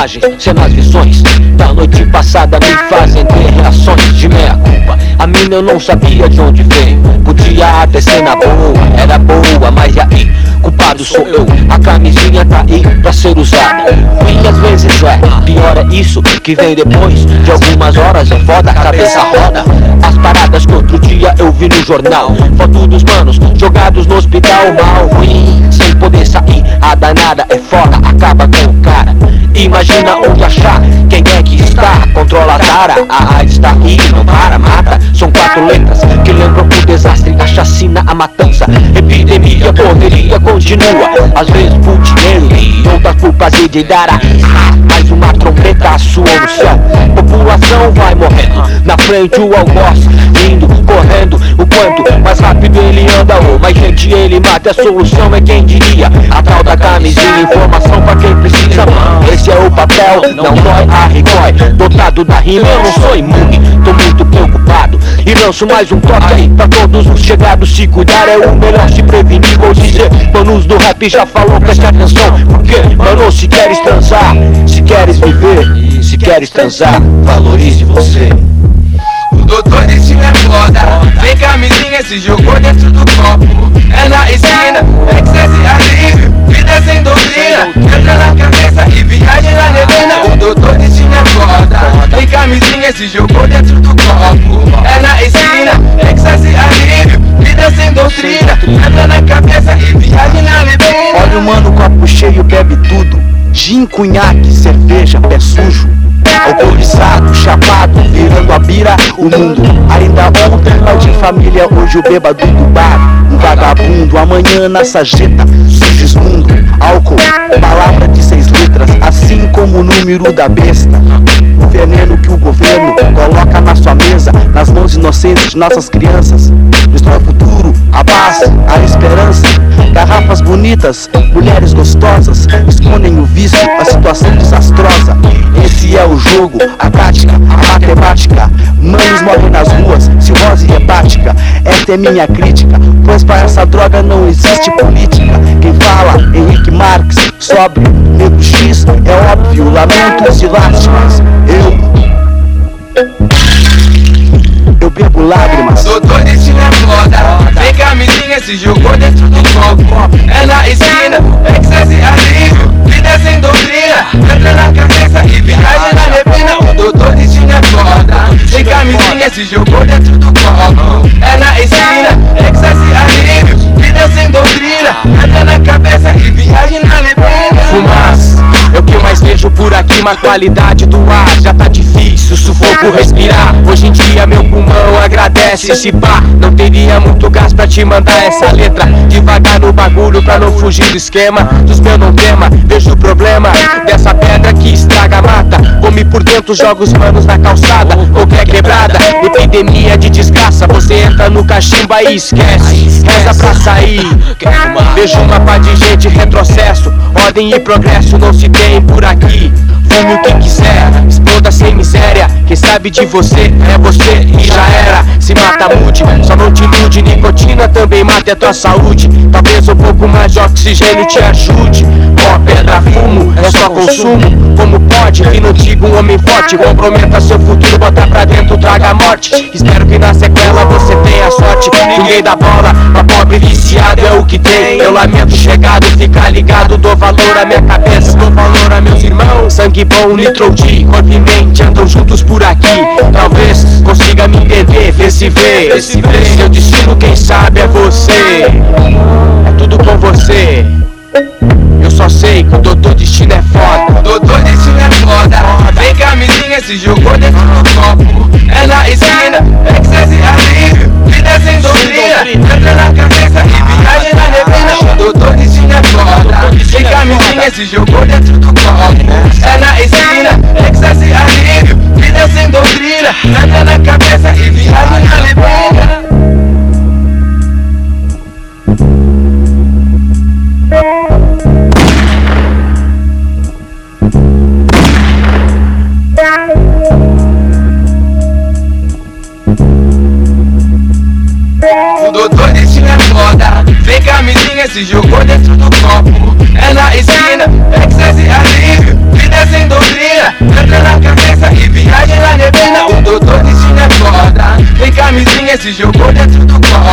imagens, cenas, visões da noite passada me fazem ter reações de meia culpa. A mina eu não sabia de onde veio, podia até ser na boa, era boa, mas e aí? Culpado sou eu, a camisinha tá aí pra ser usada. E às vezes pior é isso que vem depois de algumas horas. É foda, a cabeça roda. As paradas que outro dia eu vi no jornal, foto dos manos jogados no hospital, mal ruim, sem poder sair. A danada é foda, acaba com o cara. Imagina onde achar, quem é que está, controla a tara. A AIDS tá aí, não para, mata. São 4 letras que lembram o desastre, a chacina, a matança. Epidemia, correria continua, às vezes por dinheiro e outras por prazer de dar a mais uma trombeta soa no céu. População vai morrendo, na frente o algoz indo, correndo. O quanto mais rápido ele anda, ou mais gente ele mata. A solução é quem diria, a tal da camisinha. Informação pra quem precisa, esse é o papel, não dói a rigói. Dotado da rima, eu não sou imune, tô muito preocupado. E lanço mais um toque aí pra todos os chegados. Se cuidar é o melhor, se prevenir. Vou dizer, manos do rap já falou, preste atenção. Porque, mano, se queres transar, se queres viver, se queres transar, valorize você. O doutor destino é foda, sem camisinha se jogou dentro do copo. É na esquina, êxtase, alívio, vida sem doutrina. Entra na cabeça e viagem na neblina. O doutor destino é foda, sem camisinha se jogou dentro do copo. É na esquina, êxtase, alívio, vida sem doutrina. Entra na cabeça e viagem na neblina. Olha o mano, copo cheio, bebe tudo. Gin, cunhaque, cerveja, pé sujo. Alcoolizado, chapado, virando a bira, o mundo. Ainda ontem, mal de família, hoje o bêbado do bar. Um vagabundo, amanhã na sarjeta, sujo mundo. Álcool, palavra de 6 letras, assim como o número da besta. O veneno que o governo coloca na sua mesa, nas mãos inocentes de nossas crianças. Destrói o futuro, a paz, a esperança. Garrafas bonitas, mulheres gostosas, escondem o vício, a situação desastrosa. Esse é o jogo, a tática, a matemática. Manos morrem nas ruas, cirrose hepática. Esta é minha crítica, pois para essa droga não existe política. Quem fala, Henrique Marx, sóbrio, nego X, é óbvio, lamentos e lástimas. Eu bebo lágrimas. Doutor destino é foda, sem camisinha se jogou dentro do copo. É na esquina, êxtase, alívio, vida sem doutrina. Entra na cabeça e viagem na neblina. O doutor destino é foda, sem camisinha se jogou dentro do copo. É na esquina, êxtase, alívio, vida sem doutrina. Entra na cabeça e viagem na neblina. Fumaça é o que mais vejo por aqui, mas a qualidade do ar já tá difícil, sufoco respirar. Hoje em dia meu pulmão agradece esse pá. Não teria muito gás pra te mandar essa letra devagar no bagulho pra não fugir do esquema. Dos meus não tema, vejo o problema dessa pedra que estraga a mata. Come por dentro, joga os manos na calçada, qualquer quebrada, epidemia de desgraça. Você entra no cachimba e esquece, reza pra sair. Vejo uma pá de gente, retrocesso, ordem e progresso não se tem por aqui. Fume o que quiser, exploda sem miséria. Quem sabe de você é você e já era. Se mata, mude, só não te ilude. Nicotina também mata a tua saúde. Talvez um pouco mais de oxigênio te ajude. Ó, pedra, fumo, é só consumo. Como pode que não diga um homem forte comprometa seu futuro, bota pra dentro, traga a morte. Espero que na sequela você tenha sorte. Ninguém dá bola, pra pobre viciado é o que tem. Eu lamento chegado, fica ligado. Dou valor à minha cabeça, dou valor a meus irmãos. Sangue bom, Nitro D, corpo e mente andam juntos por aqui. Talvez consiga me entender, vê se vê. Seu destino quem sabe é você. É tudo com você. Eu só sei que o doutor destino é foda. Doutor destino é foda, sem camisinha se jogou dentro do copo. É na esquina, êxtase, alívio, vida sem doutrina. Entra na cabeça e viagem na neblina. O doutor destino é foda, sem camisinha se jogou dentro do copo. É na esquina, êxtase, alívio, vida sem doutrina. Entra na cabeça e viagem na neblina. O doutor destino é foda, sem camisinha se jogou dentro do copo. É na esquina, êxtase, alívio, vida sem doutrina. se jogou dentro do copo.